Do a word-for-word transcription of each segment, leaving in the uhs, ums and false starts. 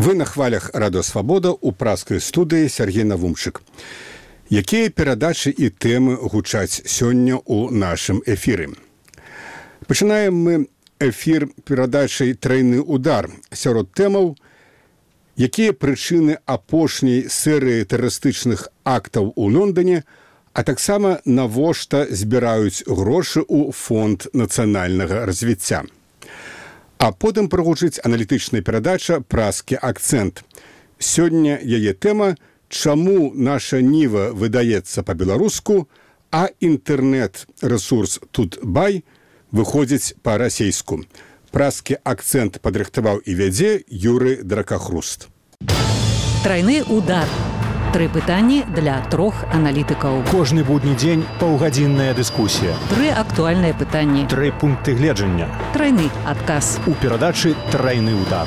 Вы на хвалях Радио Свабода ў праскай студыі Сергей Навумчык. Якія перадачы і тэмы гучаць сёння ў нашым эфіры? Пачынаем мы эфір перадачай «Трайны удар» сярод тэмаў, якія прычыны апошняй серыі тэрарыстычных актаў у Лондоне, а таксама навошта збіраюць грошы ў фонд нацыянальнага развіцця. А потым прагучыць аналітычная перадача «Праскі акцэнт». Сёння яе тэма «Чаму наша ніва выдаецца па-беларуску, а інтэрнэт-рэсурс Тутбай выходзіць па-расейску». «Праскі акцэнт» падрыхтаваў і вядзе Юрый Дракахруст. Трайны удар. Тры пытанні для трох аналітыкаў. Кожны будні дзень паўгадзінная дыскусія. Тры актуальныя пытанні. Тры пункты гледжання. Трайны адказ. У перадачы «Трайны удар».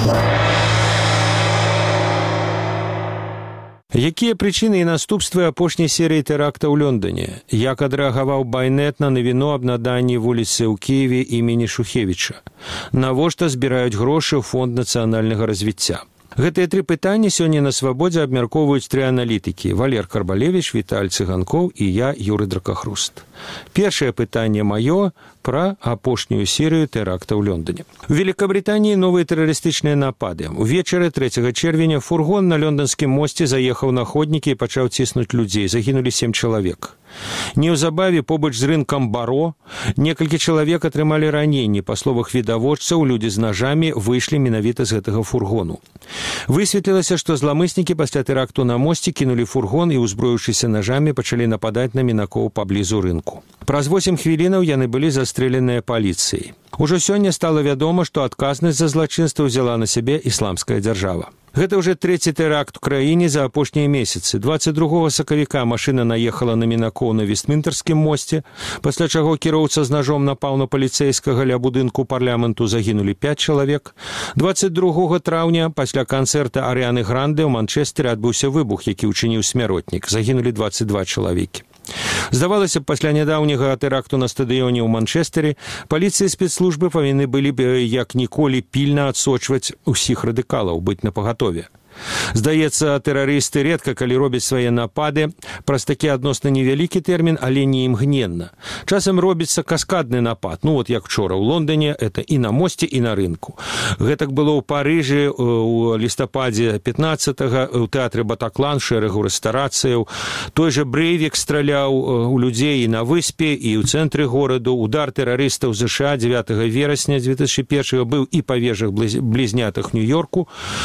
Якія прычыны і наступствы апошняй серыі тэракта ў Лондоне? Як адрэагаваў Байнет на навіну аб наданні вуліцы ў Кіеве імені Шухевіча? Навошта збіраюць грошы ў фонд нацыянальнага развіцця? Гэтыя тры пытанні сёння на Свабодзе абмяркоўваюць тры аналітыкі: Валер Карбалевіч, Віталь Цыганкоў і я, Юрый Дракахруст. Першае пытанне маё пра апошнюю серыю тэракта ў Лондоне. У Великабритании новыя тэрарыстычныя напады. Увечары трэцяга чэрвеня фургон на лонданскім мосце заехаў на ходнікі і пачаў ціснуць людзей. Загінулі сем чалавек. Неўзабаве побач з рынкам Баро некалькі чалавек атрымалі раненні. Па словах відавочцаў, людзі з нажамі выйшлі менавіта з гэтага фургону. Высветлілася, што зламыснікі пасля тэракту на мосце кінулі фургон і, узброіўшыся нажамі, пачалі нападаць на мінакоў паблізу рынку. Праз восем хвілінаў яны былі застрэленыя паліцыяй. Ужо сёння стала вядома, што адказнасць за злачынства ўзяла на сябе ісламская дзяржава. Гэта ўжо трэці тэракт у краіне за апошнія месяцы. дваццаць другога сакавіка машына наехала на мінакоў на Вестмінтэрскім мосце, пасля чаго кіроўца з нажом напаў на паліцэйскага ля будынку парламенту, загінулі пяць чалавек. дваццаць другога траўня пасля канцэрта Арыяны Гранде ў Манчэстере адбыўся выбух, які ўчыніў смяротнік. Загінулі дваццаць два чалавекі. Здавалася б, пасля нядаўняга тэракту на стадыёне ў Манчэстере паліцыя і спецслужбы павінны былі б як ніколі пільна адсочваць усіх радыкалаў, быць напагатове. Здаецца, тэрарысты рэдка калі робяць свае напады праз такі адносна невялікі тэрмін, але не імгненна. Часам робіцца каскадны напад. Ну вот як вчора ў Лондоне, это і на мосце, і на рынку. Гэтак было ў Парыжы у лістападзе пятнаццатага у тэатры Батаклан, шэрагу рэстарацыяў. Той жа Брэйвік страляў у людзей і на выспе, і ў цэнтры гораду. Удар тэрарыстаў ЗША дзевятага верасня дзве тысячы першага быў і па вежах блізнятых Нью-Йорку,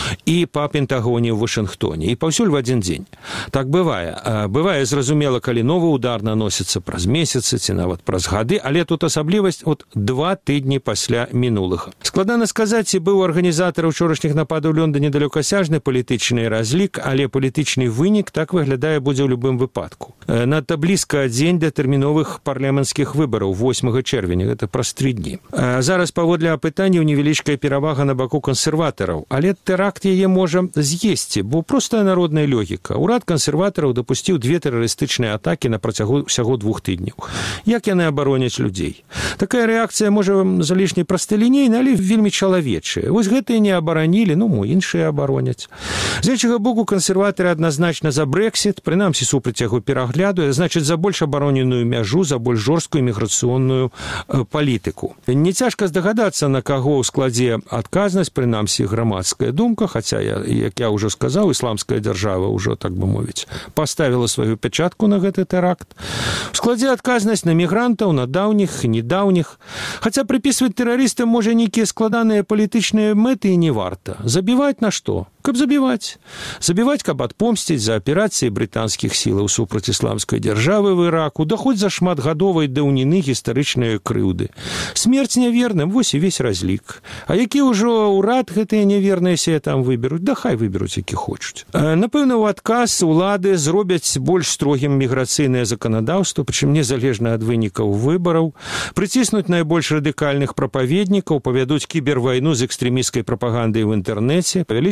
і па Пентагоне ў Вашынгтоне, і паўсюль в адзін дзень. Так бывае. Бывае, зразумела, калі новы удар наносіцца праз месяцы ці нават праз гады, але тут асаблівасць от два тыдні пасля мінулага. Складана сказаць, ці быў арганізатар учорашніх нападаў у Лондоне далёкасяжны палітычны разлік, але палітычны вынік так выглядае будзе ў любым выпадку. Надта блізка дзень да тэрміновых парламенцкіх выбараў восьмага чэрвеня, гэта праз тры дні. Зараз паводле апытанняў невялічкая перавага на баку кансерватараў, але тэракт яе можа з'есці, бо простая народная логіка. Урад кансерватараў дапусціў две тэрарыстычныя атакі на працягу ўсяго двух тыдняў. Як яны абароняць людзей? Такая рэакцыя можа залішне прасталінейна, але вельмі чалавечая. Вось гэтыя не абаранілі, ну, мо іншыя абароняць. З іншага боку, кансерватары адназначна за Брэксіт, прынамсі супраць яго перагляду, значыць, за больш абароненую мяжу, за больш жорсткую міграцыйную палітыку. Не цяжка здагадацца, на каго ў складзе адказнасць, прынамсі грамадская думка, хаця, як я ўжо сказаў, ісламская дзяржава ўжо, так бы мовіць, паставіла сваю пячатку на гэты тэракт. У складзе адказнасць на мігрантаў, на даўніх, недаўніх. Хаця прыпісваць тэрарыстам можа нейкія складаныя палітычныя мэты і не варта. Забіваць на што? Каб забіваць. Забіваць, каб адпомсціць за аперацыі брытанскіх сілаў супраць ісламскай дзяржавы в Іраку, да хоць за шматгадовай даўніны гістарычныя крыўды. Смерць няверным, вось і весь разлік. А які ўжо ўрад гэтыя няверныя сея там выберуць? Да хай выберуць, які хочуць. Напэўна, у адказ улады зробяць больш строгім міграцыйнае заканадаўства, прычым незалежна ад вынікаў выбараў, прыціснуць найбольш радыкальных прапаведнікаў, павядуць кібервайну з экстрэмісцкай прапагандай ў інтэрнэце, павялічыць фінансаванне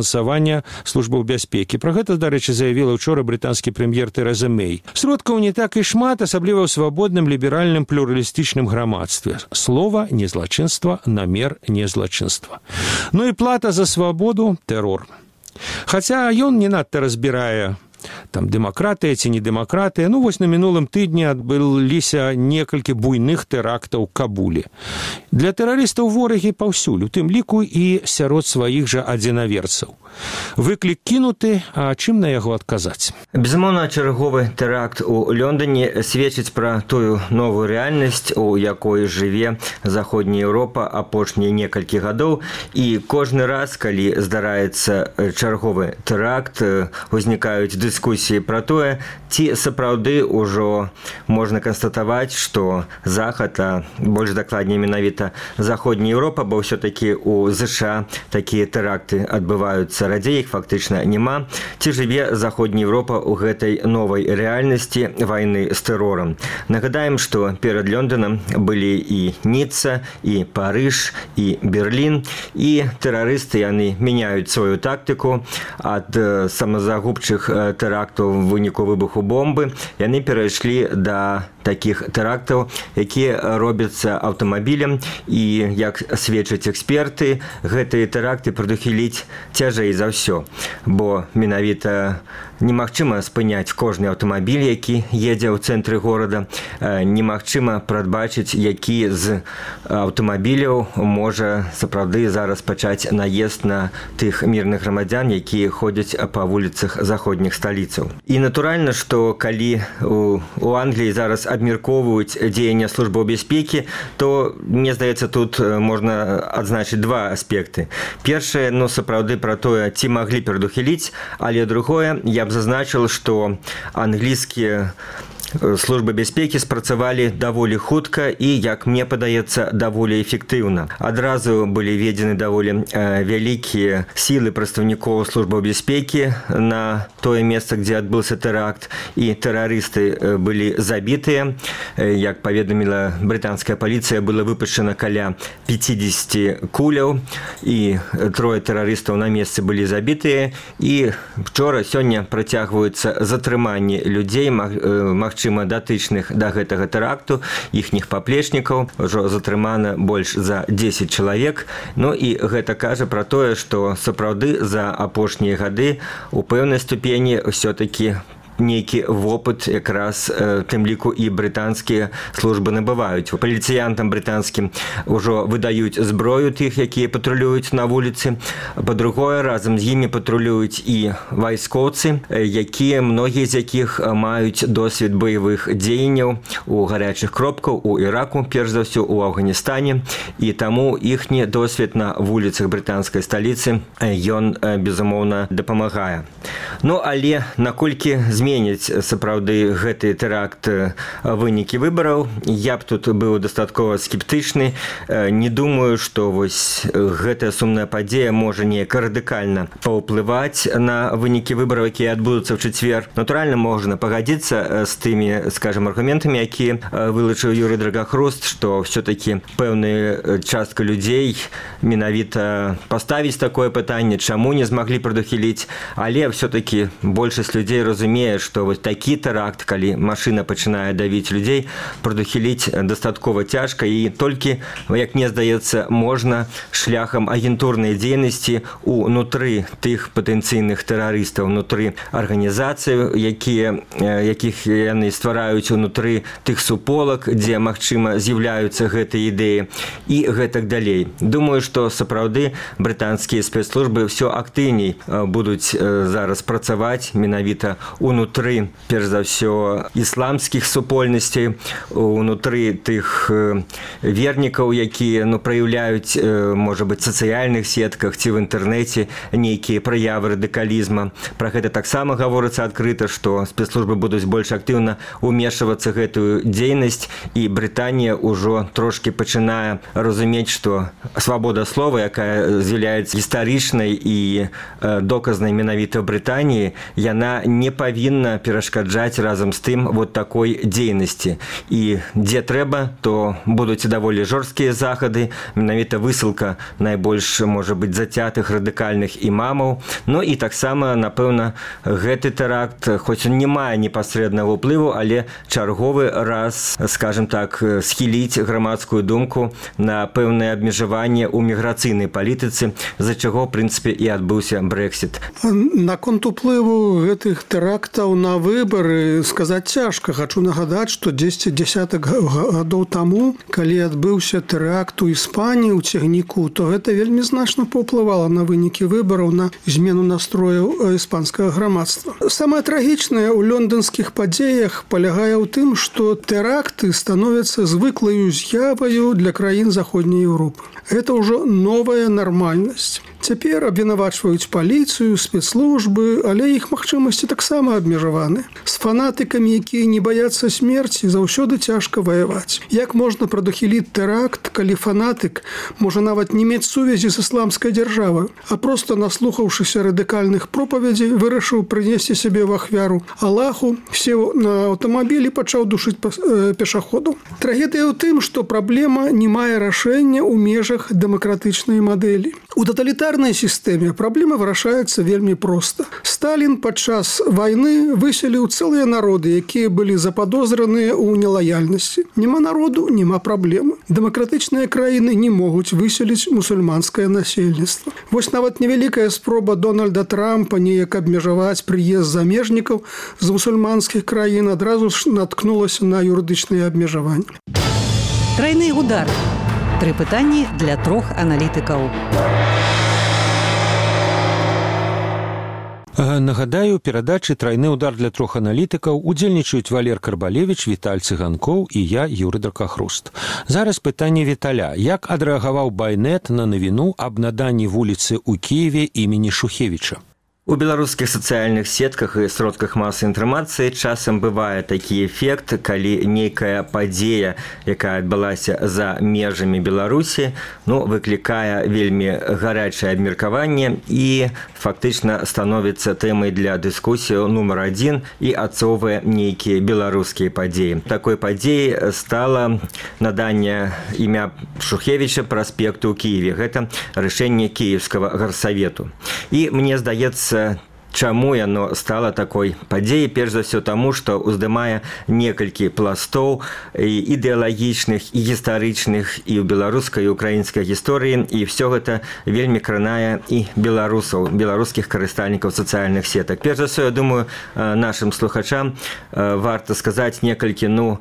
фінансавання службаў бяспекі. Пра гэта, дарэчы, заявіла ўчора брытанскі прэм'ер Тэрэза Мэй. Сродкаў не так і шмат, асабліва ў свабодным, ліберальным, плюралістычным грамадстве. Слова не злачынства, намер не злачынства. Ну і плата за свабоду – тэрор. Хаця ён не надта разбірае там дэмакратыя ці не дэмакратыя. Ну, вось на мінулым тыдні адбыліся некалькі буйных тэрактаў ў Кабуле. Для тэрарыстаў ворагі паўсюль, у тым ліку і сярод сваіх жа адзінаверцаў. Выклік кінуты, а чым на яго адказаць? Безумоўна, чарговы тэракт у Лондоне сведчыць пра тую новую рэальнасць, у якой жыве Заходняя Еўропа апошнія некалькі гадоў. І кожны раз, калі здараецца чарговы тэракт, узнікаюць дыскусіі пра тое, ці сапраўды ўжо можна канстатаваць, што Захад, а больш дакладней менавіта Заходняя Еўропа, бо ўсё-такі у ЗША такія тэракты адбываюцца радзей, іх фактычна няма. Ці жыве Заходняя Еўропа ў гэтай новай рэальнасці вайны з тэрорам? Нагадаем, што перад Лондонам былі і Ніцца, і Парыж, і Берлін, і тэрарысты яны мяняюць сваю тактыку ад самазагубчых тэрактаў в выніку выбуху бомбы. Яны перайшлі да такіх тэрактаў, якія робяцца аўтамабілем, і, як сведчаць эксперты, гэтыя тэракты прадухіліць цяжэй за ўсё, бо менавіта немагчыма спыняць кожны аўтамабіль, які едзе ў цэнтры горада, немагчыма прадбачыць, які з аўтамабіляў можа сапраўды зараз пачаць наезд на тых мірных грамадзян, якія ходзяць па вуліцах заходніх сталіцаў. І натуральна, што калі у, у Англіі зараз абмяркоўваюць дзеяння службаў бяспекі, то, мне здаецца, тут можна адзначыць два аспекты. Першае, ну, сапраўды пра тое, ці маглі прадухіліць, але другое, я б зазначыў, што англійскія службы бяспекі спрацавалі даволі хутка і, як мне падаецца, даволі эфектыўна. Адразу былі введзены даволі вялікія сілы прадстаўнікоў службаў бяспекі на тое месца, дзе адбыўся тэракт, і тэрарысты былі забітыя. Як паведаміла брытанская паліцыя, было выпушчана каля пяцьдзесят куляў, і трое тэрарыстаў на месцы былі забітыя. І вчора, сёння працягваюцца затрыманні людзей, магчыма, датычных да гэтага тэракту, іхніх паплечнікаў. Ужо затрымана больш за дзесяць чалавек. Ну і гэта кажа пра тое, што сапраўды за апошнія гады у пэўнай ступені ўсё-такі нейкі вопыт якраз тым ліку і брытанскія службы набываюць. Паліцыянтам брытанскім ужо выдаюць зброю тых, якія патрулююць на вуліцы. Па-другое, разам з імі патрулююць і вайскоўцы, якія, многія з якіх маюць досвед баявых дзеянняў у гарячых кропках, у Іраку, перш за ўсё, у Афганістане. І таму іхні досвед на вуліцах брытанскай сталіцы, ён, безумоўна, дапамагае. Ну, але наколькі зменіць сапраўды гэты тэракт вынікі выбараў, я б тут быў дастаткова скептычны. Не думаю, што вось гэтая сумная падзея можа неяк радыкальна паўплываць на вынікі выбараў, якія адбудуцца ў чацвер. Натуральна, можна пагадзіцца з тымі, скажем, аргументамі, якія вылучыў Юрый Драгахрост, што ўсё-такі пэўная частка людзей менавіта паставіць такое пытанне, чаму не змаглі прадухіліць, але ўсё-такі большасць людзей разумее, што вось такі тэракт, калі машына пачынае давіць людзей, прадухіліць дастаткова цяжка, і толькі, як мне здаецца, можна шляхам агентурнай дзейнасці унутры тых патэнцыйных тэрарыстаў, унутры арганізацый, якія, якіх яны ствараюць унутры тых суполак, дзе, магчыма, з'яўляюцца гэтыя ідэі, і гэтак далей. Думаю, што сапраўды брытанскія спецслужбы ўсё актыўней будуць зараз працаваць менавіта унутры, перш за ўсё, ісламскіх супольнасцей, унутры тых вернікаў, якія, ну, праяўляюць, можа быць, сацыяльных сетках ці в інтэрнэце нейкія праявы радыкалізма. Пра гэта таксама гаворыцца адкрыта, што спецслужбы будуць больш актыўна ўмешвацца гэтую дзейнасць, і Брытанія ўжо трошкі пачынае разумець, што свабода слова, якая з'яўляецца гістарычнай і доказнай менавіта ў Брытаніі, яна не павінна павінна перашкаджаць разам з тым вот такой дзейнасці. І дзе трэба, то будуць даволі жорсткія захады, менавіта высылка найбольш, можа быць, зацятых радыкальных імамаў. Ну і таксама, напэўна, гэты тэракт, хоць он не мае непасрэднага ўплыву, але чарговы раз, скажем так, схіліць грамадскую думку на пэўнае абмежаванне ў міграцыйнай палітыцы, за чаго, в прынцыпе, і адбыўся Брэксіт. Наконт уплыву гэтых тэрактаў на выбары сказаць цяжка. Хачу нагадаць, што дзесяць дзясятак гадоў таму, калі адбыўся тэракт у Іспаніі ў цягніку, то гэта вельмі значна паўплывала на вынікі выбараў, на змену настрояў іспанскага грамадства. Самае трагічнае ў лёндонскіх падзеях палягае ў тым, што тэракты становяцца звыклаю з'яваю для краін Заходняй Еўропы. Гэта ўжо новая нармальнасць. Цяпер абвінавачваюць паліцыю, спецслужбы, але іх магчымасці таксама абмежаваны. З фанатыкамі, якія не баяцца смерці, заўсёды цяжка ваяваць. Як можна прадухіліць тэракт, калі фанатык можа нават не мець сувязі з ісламскай дзяржавай, а проста, наслухаўшыся радыкальных пропаведзей, вырашыў прынесці сябе в ахвяру Аллаху, сеў на аўтамабіль і пачаў душыць пешаходаў. Трагедыя ў тым, што праблема не мае рашэння ў межах дэмакратычнай мадэлі. У таталітарнай сістэме праблема вырашаецца вельмі проста. Сталін падчас вайны выселіў цэлыя народы, якія былі западозраныя ў нелаяльнасці. Нема народу, нема праблемы. Дэмакратычныя краіны не могуць выселіць мусульманскае насельніцтва. Вось нават невялікая спроба Дональда Трампа неяк абмежаваць прыезд замежнікаў з мусульманскіх краін адразу ж наткнулася на юрыдычныя абмежаванні. Трайны удар. Тры пытанні для трох аналітыкаў. Нагадаю, у перадачы «Трайны удар» для трох аналітыкаў удзельнічаюць Валер Карбалевіч, Віталь Цыганкоў і я, Юры Дракахруст. Зараз пытанне Віталя. Як адрэагаваў Байнет на навіну аб наданні вуліцы ў Кіеве імені Шухевіча? У беларускіх сацыяльных сетках і сродках масавай інфармацыі часам бывае такі эфект, калі нейкая падзея, якая адбылася за межамі Беларусі, ну, выклікае вельмі гарячае абмеркаванне і фактычна становіцца тэмай для дыскусіі нумар адзін і адцоўвае нейкія беларускія падзеі. Такой падзеяй стала наданне імя Шухевіча праспекту ў Кіеве. Гэта рашэнне Кіеўскага гарсавету. І мне здаецца, чаму яно стала такой падзеяй? Перш за ўсё таму, што уздымае некалькі пластоў ідэалагічных і гістарычных і ў беларускай і украінскай гісторыі, і ўсё гэта вельмі кранае і беларусаў, беларускіх карыстальнікаў сацыяльных сетак. Перш за ўсё, я думаю, нашым слухачам варта сказаць некалькі, ну,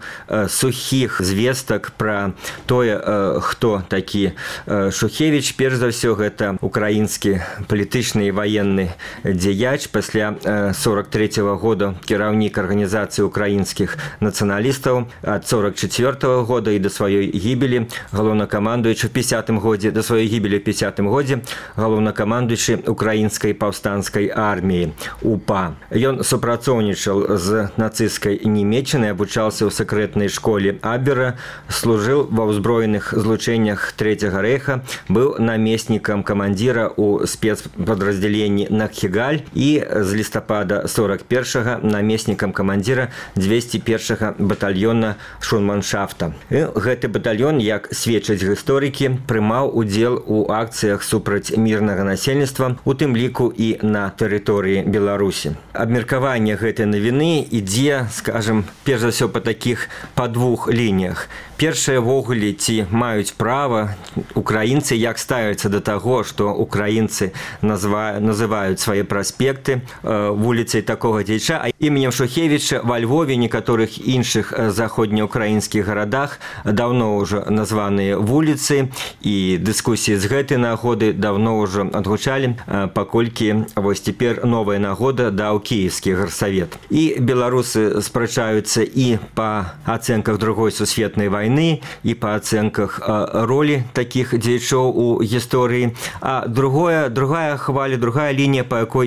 сухіх звестак пра тое, хто такі Шухевіч. Перш за ўсё, гэта украінскі палітычны і ваенны дзеяч, пасля сорок трэцяга года кіраўнік арганізацыі украінскіх нацыяналістаў, ад сорок чацвёртага года і да сваёй гібелі галоўнакамандуючы ў пяцідзесятым годзе, да сваёй гібелі ў пяцідзесятым годзе галоўнакамандуючы украінскай паўстанцкай арміі У P A. Ён супрацоўнічаў з нацысцкай Нямецчынай, абучаўся ў сакрэтнай школе Абера, служыў ва ўзброеных злучэннях Трэцяга рэйха, быў намеснікам камандзіра ў спецпадраздзяленні Нахчыгаль і з лістапада сорок першага намеснікам камандзіра дзвесце першага батальёна шурманшафта. І гэты батальён, як сведчаць гісторыкі, прымаў удзел у акцыях супраць мірнага насельніцтва, у тым ліку і на тэрыторыі Беларусі. Абмеркаванне гэтай навіны ідзе, скажам, перш за ўсё па такіх па двух лініях. Першае, ввогуле, ці маюць права украінцы, як ставяцца да таго, што украінцы называюць свае праспекты вуліцай такога дзеяча, а іменем Шухевіча ва Львове, некаторых іншых заходнеукраінскіх гарадах даўно ўжо названыя вуліцы, і дыскусіі з гэтай нагоды даўно ўжо адгучалі, паколькі вось цяпер новая нагода даў Кіеўскі гарсавет. І беларусы спрачаюцца і па ацэнках другой сусветнай вайны, і па ацэнках ролі такіх дзеячоў у гісторыі. А другое, другая хваля, другая лінія, па якой ідзе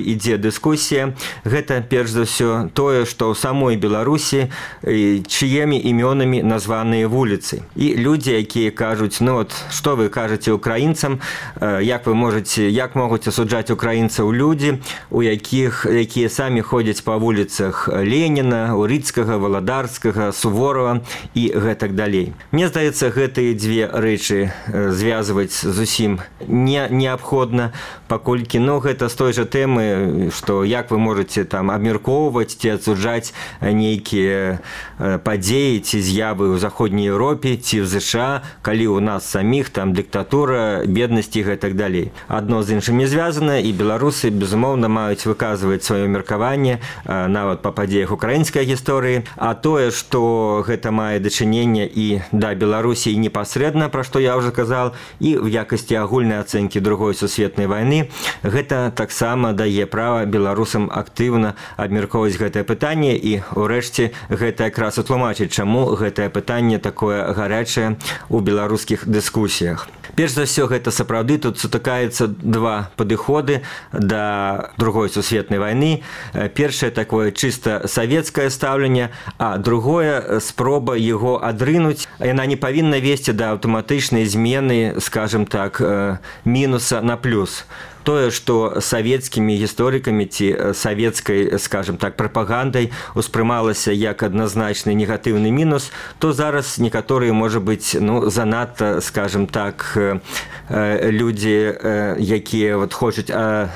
дыскусія, гэта перш за ўсё тое, што ў самой Беларусі чыімі імёнамі названыя вуліцы. І людзі, якія кажуць, ну от што вы кажаце украінцам, як вы можаце, як могуць асуджаць украінцаў людзі, у якіх, якія самі ходзяць па вуліцах Леніна, Урыцкага, Валадарскага, Суворова і гэтак далей. Мне здаецца, гэтыя дзве рэчы звязваць зусім не неабходна, паколькі, ну, гэта з той жа тэмы, што як вы можаце там абмяркоўваць ці адсуджаць нейкія падзеі ці з'явы ў Заходняй Еўропе ці в ЗША, калі ў нас саміх там дыктатура, беднасць і гэтак далей. Адно з іншым не звязана, і беларусы, безумоўна, маюць выказваць сваё меркаванне нават па падзеях украінскай гісторыі, а тое, што гэта мае дачыненне і да Беларусі непасрэдна, пра што я ўжо казал, і в якасці агульнай ацэнкі другой сусветнай вайны, гэта таксама дае права беларусам актыўна абмяркоўваць гэтае пытанне, і ўрэшце гэта якраз утлумачыць, чаму гэтае пытанне такое гарячае ў беларускіх дыскусіях. Перш за ўсё, гэта сапраўды тут сутыкаецца два падыходы да другой сусветнай вайны. Першае такое чыста савецкае стаўленне, а другое спроба яго адрынуць. Яна не павінна весці да аўтаматычнай змены, скажем так, мінуса на плюс. Тое, што савецкімі гісторыкамі ці савецкай, скажем так, прапагандай успрымалася як адназначны негатыўны мінус, то зараз некаторыя, можа быць, ну, занадта, скажем так, людзі, якія вот хочуць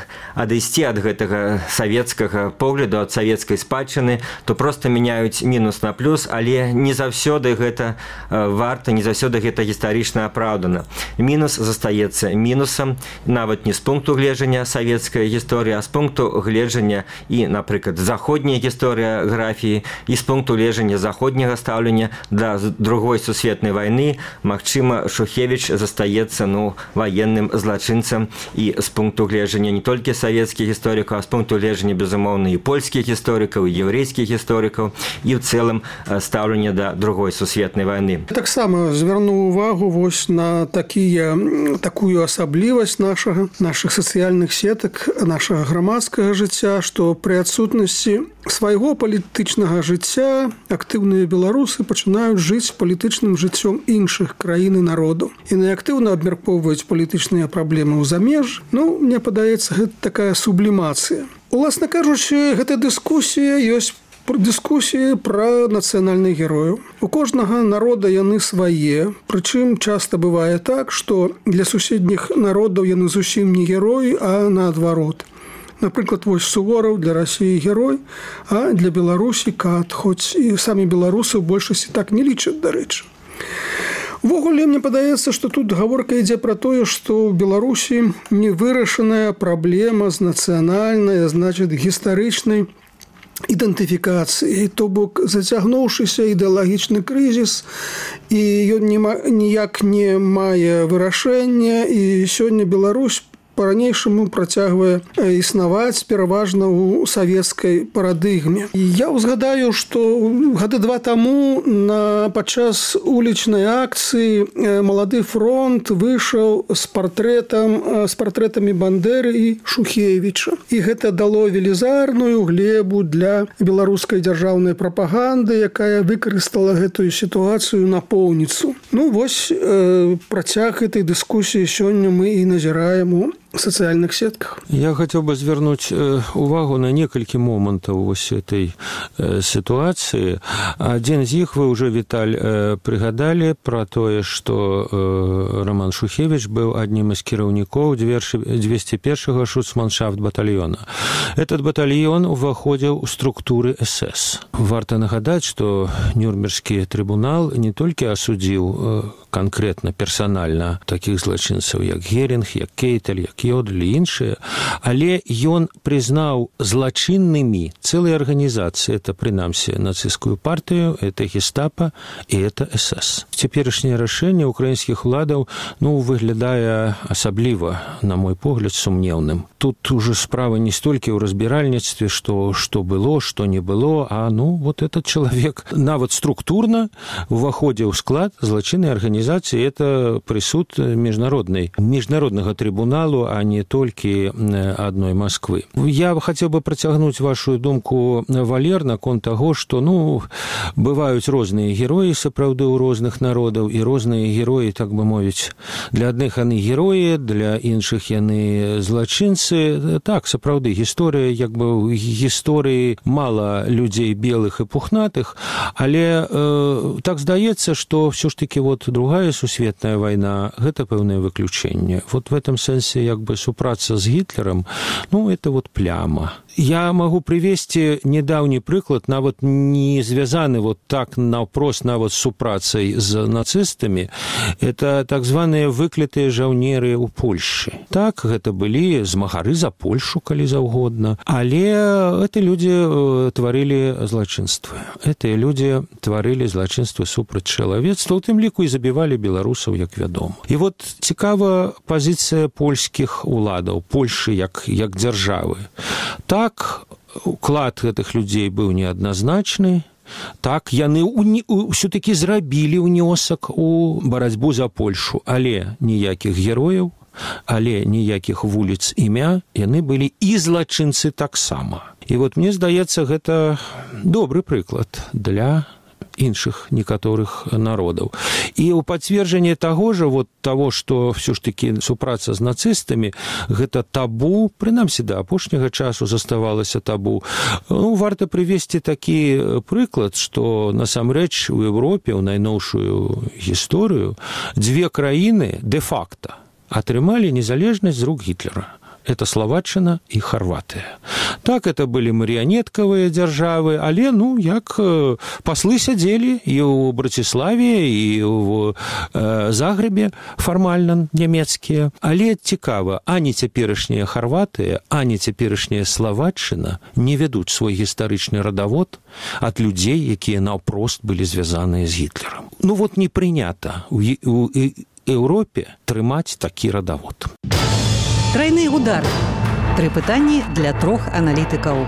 адысці ад гэтага савецкага погляду, ад савецкай спадчыны, то проста мяняюць мінус на плюс, але не заўсёды гэта варта, не заўсёды гэта гістарычна апраўдана. Мінус застаецца мінусам, нават не з пункту гледжання савецкай гісторыі, а з пункту гледжання і, напрыклад, заходняй гісторыяграфіі, і з пункту гледжання заходняга стаўлення да другой сусветнай вайны, магчыма, Шухевіч застаецца, ну, ваенным злачынцам, і з пункту гледжання не толькі савецкіх гісторыкаў, а з пункту гледжання, безумоўна, і польскіх гісторыкаў, і еўрэйскіх гісторыкаў, і ў цэлым стаўлення да другой сусветнай вайны. Таксама звярну увагу вось на такія, такую асаблівасць нашага, нашых сацыяльных сетак, нашага грамадскага жыцця, што пры адсутнасці свайго палітычнага жыцця актыўныя беларусы пачынаюць жыць палітычным жыццём іншых краін і народаў. І неактыўна абмяркоўваюць палітычныя праблемы ў замеж. Ну, мне падаецца, гэта такая сублімацыя. Уласна кажучы, гэта дыскусія ёсць дыскусіі пра нацыянальных герояў. У кожнага народа яны свае, прычым часта бывае так, што для суседніх народаў яны зусім не героі, а наадварот. Напрыклад, вось Сувораў для Расіі герой, а для Беларусі кат, хоць і самі беларусы ў большасці так не лічаць, дарэчы. Увогуле, мне падаецца, што тут гаворка ідзе пра тое, што ў Беларусі невырашаная праблема з нацыянальнай, значыць, гістарычнай ідэнтыфікацыі, то бок зацягнуўшыся ідэалагічны крызіс, і ён ніяк не мае вырашэння, і сёння Беларусь па-ранейшаму працягвае існаваць пераважна ў савецкай парадыгме. І я ўзгадаю, што гады два таму на падчас улічнай акцыі Малады фронт выйшаў з партрэтам з партрэтамі Бандеры і Шухевіча. І гэта дало велізарную глебу для беларускай дзяржаўнай прапаганды, якая выкарыстала гэтую сітуацыю напоўніцу. Ну вось э, працяг гэтай дыскусіі сёння мы і назіраем у сацыяльных сетках. Я хотел бы звярнуць увагу на некалькі момантаў вось этой сітуацыі. Адзін з іх вы ўжо, Віталь, прыгадалі пра тое, што Роман Шухевич быў аднім з кіраўнікоў двесце першага шуцманшафт батальёна. Этот батальён уваходзіў у структуры эс эс. Варта нагадаць, што Нюрнбергскі трыбунал не толькі асудзіў канкрэтна, персанальна такіх злачынцаў, як Герінг, як Кейтель, як Йодль і іншыя, але ён прызнаў злачыннымі цэлыя арганізацыі, это, прынамсі, нацысцкую партыю, это гестапа і это эс эс. Цяперашняе рашэнне украінскіх уладаў, ну, выглядае асабліва, на мой погляд, сумнеўным. Тут уже справа не столькі ў разбіральніцтве, што, што было, што не было, а, ну, вот этот чалавек нават структурна уваходзіў у склад злачыннай арганізацыі, это прысуд міжнароднай, міжнароднага трыбуналу а не толькі адной Москвы. Я хацеў бы працягнуць вашу думку, Валер, наконт таго, што ну бываюць розныя героі сапраўды ў розных народаў і розныя героі, так бы мовіць. Для адных яны героі, для іншых яны злачынцы. Так, сапраўды, гісторыя, як бы ў гісторыі мала людзей белых і пухнатых, але э, так здаецца, што ўсё ж таки вот другая сусветная вайна гэта пэўнае выключэнне. Вот в этом сэнсе як бы супраца з Гітлерам, ну это вот пляма. Я могу привесці недаўні прыклад, нават не звязаны вот так наўпрост нават з супрацай з нацыстамі. Это так званыя выклятыя жаўнеры ў Польшчы. Так, гэта былі змагары за Польшу, калі заўгодна, але это людзі тварылі злачынствы. Гэтыя людзі тварылі злачынствы супраць чалавецтва, у тым ліку і забівалі беларусаў, як вядома. І вот цікава пазіцыя польскіх уладаў, Польшы як, як дзяржавы. Так, уклад гэтых людзей быў неадназначны, так, яны ўсё-такі зрабілі ўнёсак у барацьбу за Польшу, але ніякіх герояў, але ніякіх вуліц імя, яны былі і злачынцы таксама. І вот мне здаецца, гэта добры прыклад для іншых некаторых народаў. І ў пацверджанне таго ж, вот таго, што ўсё ж такі супраца з нацыстамі, гэта табу, прынамсі да апошняга часу заставалася табу. Ну, варта прывесці такі прыклад, што насамрэч у Еўропе ў найноўшую гісторыю дзве краіны дэ-факта атрымалі незалежнасць з рук Гітлера. Это Словаччына і Харватыя. Так, это былі марыянеткавыя дзяржавы, але, ну, як паслы сядзелі і ў Браціславе, і ў э, Загрэбе фармальна нямецкія. Але цікава, ані цяперашняя Харватыя, ані цяперашняя Словаччына не вядуць свой гістарычны радавод ад людзей, якія наўпрост былі звязаныя з Гітлерам. Ну, вот не прынята ў, у Еўропе трымаць такі радавод. Трайны удар. Тры пытанні для трох аналітыкаў.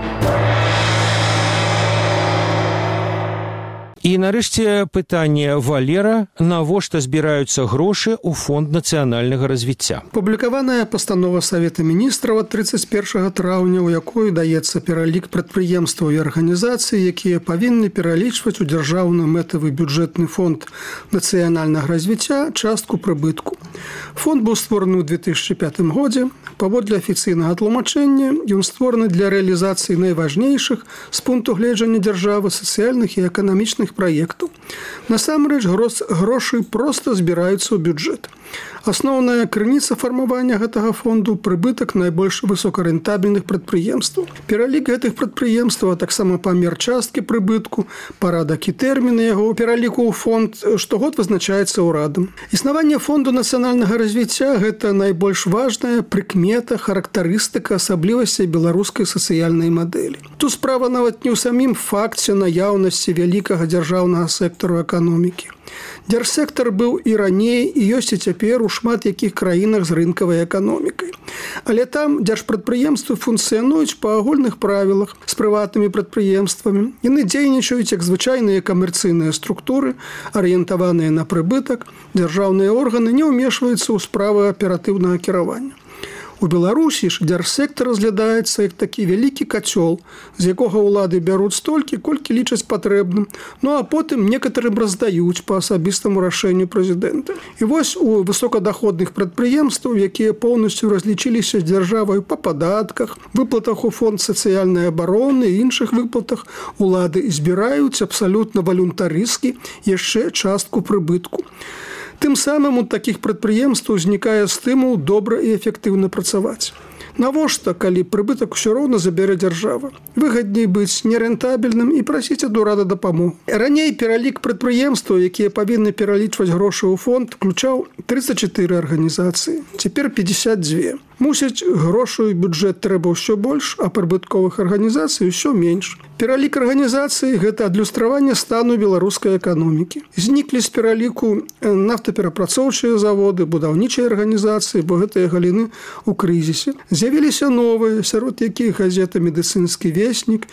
І нарэшце пытанне Валера, навошта збіраюцца грошы ў фонд нацыянальнага развіцця. Публікаваная пастанова Савета міністраў ад трыццаць першага траўня, у якой даецца пералік прадпрыемстваў і арганізацый, якія павінны пералічваць у дзяржаўны мэтавы бюджэтны фонд нацыянальнага развіцця частку прыбытку. Фонд быў створаны ў две тысячы пятым годзе. Паводле афіцыйнага тлумачэння, ён створаны для рэалізацыі найважнейшых з пункту гледжання дзяржавы сацыяльных і эканамічных праектаў. Насамрэч, грошы проста збіраюцца ў бюджэт. Асноўная крыніца фармавання гэтага фонду – прыбытак найбольш высокарэнтабельных прадпрыемстваў. Пералік гэтых прадпрыемстваў, а таксама памер часткі прыбытку, парадак і тэрміны яго пераліку ў фонд штогод вызначаецца ўрадам. Існаванне фонду нацыянальнага развіцця – гэта найбольш важная прыкмета, характарыстыка асаблівасцей беларускай сацыяльнай мадэлі. Тут справа нават не ў самім факце наяўнасці вялікага дзяржаўнага сектару эканомікі. Дзяржсектар быў і раней, і ёсць і цяпер у шмат якіх краінах з рынкавай эканомікай. Але там дзяржпрадпрыемствы функцыянуюць па агульных правілах з прыватнымі прадпрыемствамі. Яны дзейнічаюць як звычайныя камерцыйныя структуры, арыентаваныя на прыбытак. Дзяржаўныя органы не ўмешваюцца ў справы аператыўнага кіравання. У Беларусі ж дзяржсектар разглядаецца як такі вялікі кацёл, з якога ўлады бяруць столькі, колькі лічаць патрэбным, ну а потым некаторым раздаюць па асабістаму рашэнню прэзідэнта. І вось у высокадаходных прадпрыемстваў, якія поўнасцю разлічыліся з дзяржавай па падатках, выплатах у фонд сацыяльнай абароны і іншых выплатах, улады збіраюць абсалютна валюнтарыскі яшчэ частку прыбытку. Тым самым у такіх прадпрыемстваў узнікае стымул добра і эфектыўна працаваць. Навошта, калі прыбытак усё роўна забярэ дзяржава? Выгадней быць нерэнтабельным і прасіць ад урада дапамогу. Раней пералік прадпрыемстваў, якія павінны пералічваць грошы ў фонд, включаў трыццаць чатыры арганізацыі, цяпер пятьдесят два. Мусіць, грошую бюджэт трэба ўсё больш, а прыбытковых арганізацый ўсё менш. Пералік арганізацыі – гэта адлюстраванне стану беларускай эканомікі. Зніклі з пераліку нафтаперапрацоўчыя заводы, будаўнічыя арганізацыі, бо гэтыя галіны ў крызісе. З'явіліся новыя, сярод якіх газета «Медыцынскі веснік»,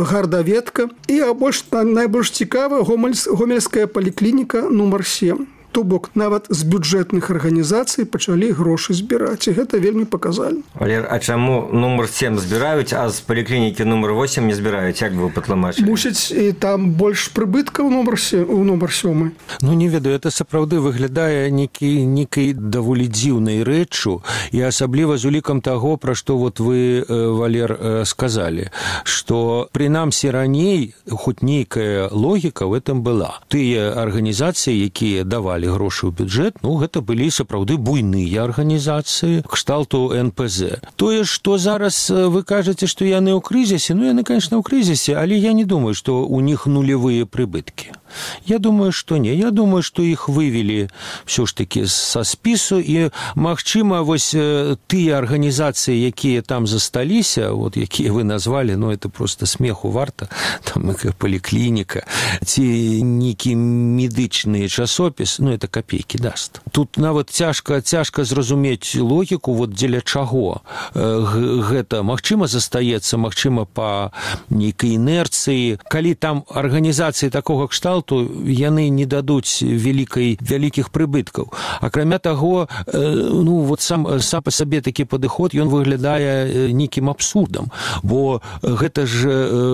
«Мінгардаведка» і, а больш, найбольш цікава, гомельская паліклініка нумар сем. То бок нават з бюджэтных арганізацый пачалі грошы збіраць, і гэта вельмі паказальна. Валер, а чаму нумар сем збіраюць, а з паліклінікі нумар восем не збіраюць? Як вы патлумачылі? Мусіць, і там больш прыбыткаў у нумар сёмы. Ну, не ведаю, это сапраўды выглядае нейкай нейкай даволі дзіўнай рэччу, і асабліва з улікам таго, пра што вот вы, Валер, сказалі, што прынамсі раней хоць нейкая логіка в этом была. Тыя арганізацыі, якія давалі грошы ў бюджэт, ну, гэта былі сапраўды буйныя арганізацыі кшталту эн пэ зэ. Тое, што зараз вы кажаце, што яны ў крызісе, ну, яны, конечно, ў крызісе, але я не думаю, што у них нулевыя прыбыткі. Я думаю, што не. Я думаю, што іх вывели все ж таки са спісу, і, магчыма, вось тыя арганізацыі, якія там засталіся, вот, якія вы назвалі, ну, это просто смеху варта, там, паліклініка, ці нейкі медычны часопіс, ну, это копейкі даст. Тут нават цяжка, цяжка зразумець логіку, вот дзеля чаго гэта, магчыма, застаецца, магчыма, па нейкай інерцыі. Калі там арганізацыі такога кшталту, яны не дадуць вялікай, вялікіх прыбыткаў. Акрамя таго, ну, вот сам, сам па сабе такі падыход, ён выглядае нейкім абсурдам, бо гэта ж,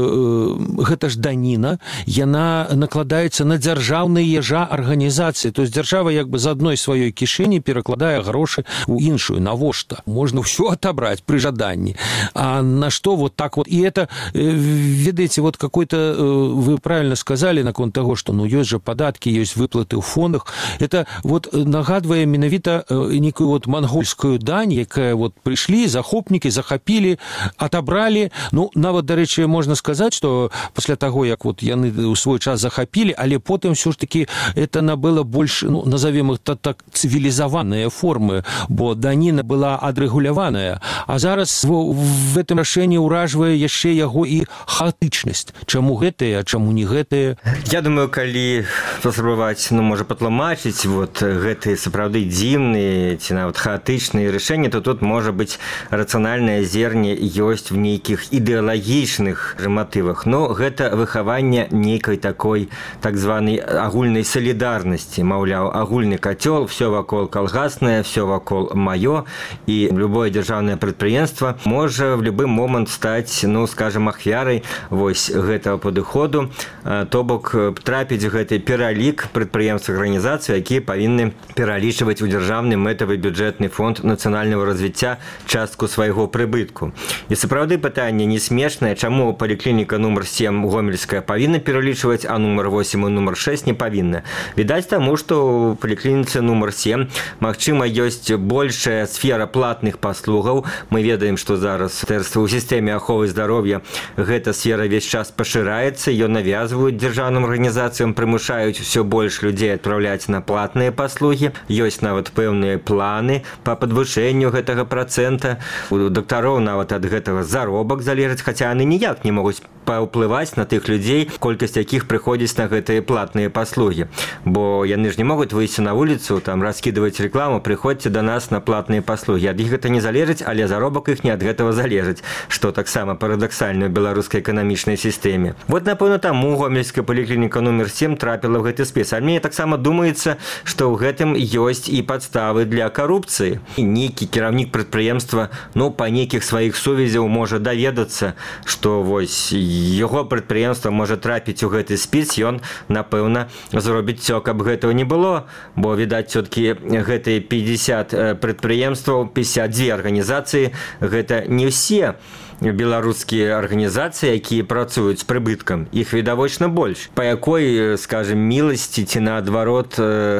гэта ж даніна, яна накладаецца на дзяржаўныя жа арганізацыі. То есть дзяржава як бы з адной сваёй кішэні перакладае грошы ў іншую. Навошта? Можна ўсё отобрать при жаданні. А на што вот так вот? И это, ведаеце, вот какой-то, вы правильно сказали наконт таго, што ну ёсць жа падаткі, ёсць выплаты ў фондах. Это вот нагадвае менавіта некую вот мангольскую дань, якая вот прыйшлі, захопнікі, захапілі, отобралі. Ну, нават, дарэчы, можна сказаць, што пасля таго, як вот яны ў свой час захапілі, але потым ўсё ж таки это набыло больш, ну, назовем их так, так цивилизованные формы, бо даніна была адрэгуляваная. А зараз в, в этом рашэнні ўражвае яшчэ яго і хаатычнасць. Чаму гэтае, а чаму не гэтае? Я думаю, калі паспрабаваць, ну, можа, патлумачыць вот гэтыя сапраўды дзіўныя ці нават хаатычныя рашэнні, то тут можа быць рацыянальнае зерне ёсць в нейкіх ідэалагічных матывах. Но гэта выхаванне нейкай такой так званай агульнай салідарнасці. Маўляў, агульны кацёл, все вакол калгаснае, все вакол маё, і любое дзяржаўнае прадпрыемства можа в любы момант стаць, ну, скажем, ахвярай вось гэтага падыходу, то бок трапіць гэты пералік прадпрыемств арганізацый, якія павінны пералічваць у дзяржаўны мэтавы бюджэтны фонд нацыянальнага развіцця частку свайго прыбытку. І сапраўды пытанне не смешнае, чаму паліклініка нумар сем гомельская павінна пералічваць, а нумар восем і нумар шэсць не павінна. Відаць таму, што ў паліклініцы нумар сем, магчыма, ёсць большая сфера платных паслугаў. Мы ведаем, што зараз ў сістэме аховы здароўя гэта сфера весь час пашыраецца, ее навязваюць дзяржаўным арганізацыям, прымушаюць усё больш людзей адпраўляць на платныя паслугі. Ёсць нават пэўныя планы па падвышэнню гэтага працэнта. У дактароў нават ад гэтага заробак залежыць, хаця яны ніяк не могуць паўплываць на тых людзей, колькасць якіх прыходзіць на гэтыя платныя паслугі. Бо яны ж не могуць выйсці на вуліцу, там раскідваць рэкламу, прыходзьце да нас на платныя паслугі. Ад іх гэта не залежыць, але заробак іх не ад гэтага залежыць, што таксама парадаксальна ў беларускай эканамічнай сістэме. Вот, напэўна, таму гомельская паліклініка нумар сем трапіла ў гэты спіс. А мне таксама думаецца, што ў гэтым ёсць і падставы для карупцыі. І нейкі кіраўнік прадпрыемства, ну, па нейкіх сваіх сувязяў можа даведацца, што вось яго прадпрыемства можа трапіць у гэты спіс, ён, напэўна, зробіць всё, каб гэтага не было, бо, відаць, все-таки гэтыя пятьдесят прадпрыемстваў, пятьдесят две арганізацыі, гэта не ўсе беларускія арганізацыі, якія працуюць з прыбыткам, іх відавочна больш. Па якой, скажем, міласці ці наадварот,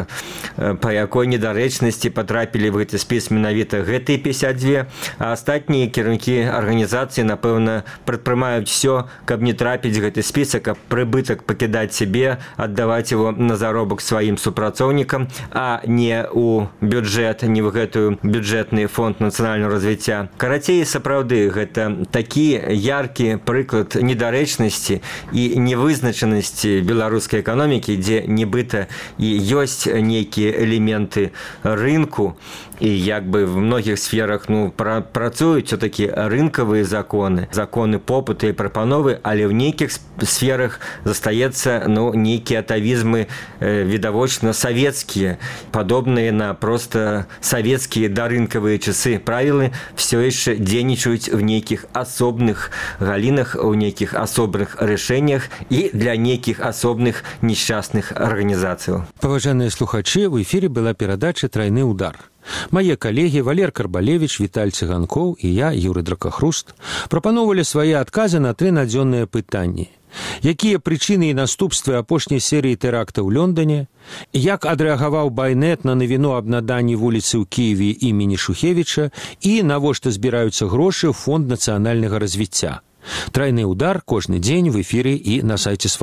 па якой недарэчнасці патрапілі в гэты спіс менавіта гэтыя пятьдесят две, а астатнія кіраўнікі арганізацыі, напэўна, прадпрымаюць все, каб не трапіць гэты спісак, каб прыбытак пакідаць сябе, аддаваць его на заробак сваім супрацоўнікам, а не ў бюджэт, не ў гэтую бюджэтны фонд нацыянальнага развіцця. Карацей, сапраўды, гэта такі яркі прыклад недарэчнасці і невызначанасці беларускай эканомікі, дзе нібыта і ёсць нейкія элементы рынку, і як бы в многіх сферах ну, пра працуюць все-таки рынкавыя законы, законы попыту і прапановы, але в нейкіх сферах застаецца ну, нейкія атавізмы э, відавочна савецкія, падобныя на просто савецкія дарынкавыя часы. Правілы все яшчэ дзейнічаюць в нейкіх асобных галінах, у нейкіх асобных рашэннях і для нейкіх асобных несчастных арганізацыяў. Паважаныя слухачы, в эфіры была перадача «Трайны удар». Мае калегі Валер Карбалевіч, Віталь Цыганкоў і я, Юры Дракахруст, прапаноўвалі свае адказы на тры надзённыя пытанні. Якія прычыны і наступствы апошняй серыі тэракта ў Лондоне? Як адрэагаваў Байнет на навіну аб наданні вуліцы ў Кіеве імені Шухевіча? І навошта збіраюцца грошы ў Фонд нацыянальнага развіцця? Трайны удар кожны дзень в эфіры і на сайце